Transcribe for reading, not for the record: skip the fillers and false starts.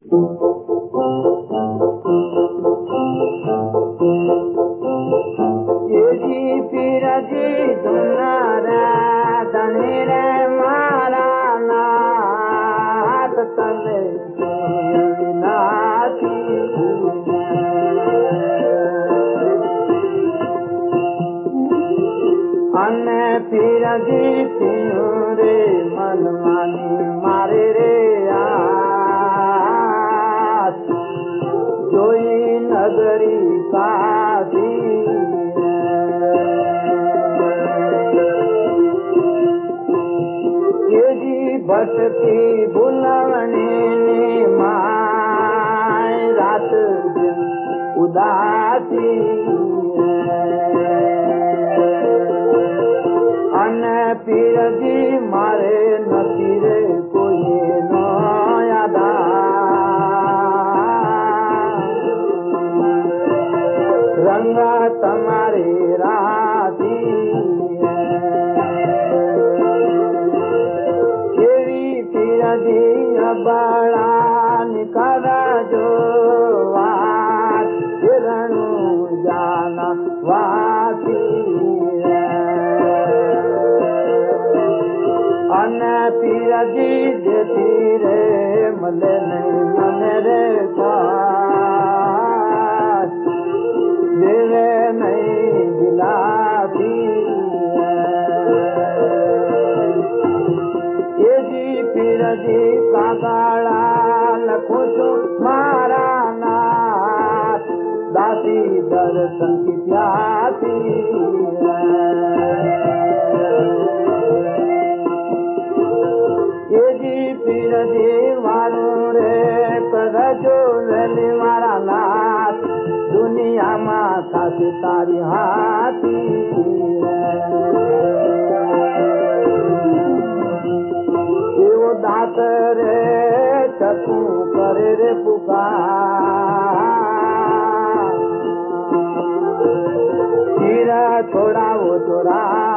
भटकी बुलवने माय रात दिन उदासी अन पीर जी मारे नती रे कोई नो यादा रंगा तुम्हारे राती बड़ा निकाला जो रणु जाना वासी अन पीर जी देती रे मले नहीं मन रे देवे नहीं दिलाती पीर जी कागाड़ा लखो सो मारा नाथ दासी दर्शन की प्यासी ये जी पीर जी वारो रे कर जो रली मारा नाथ दुनिया माथा से तारी हाथी दात रे चतु करे रे पुकार हीरा छोड़ा वो चोरा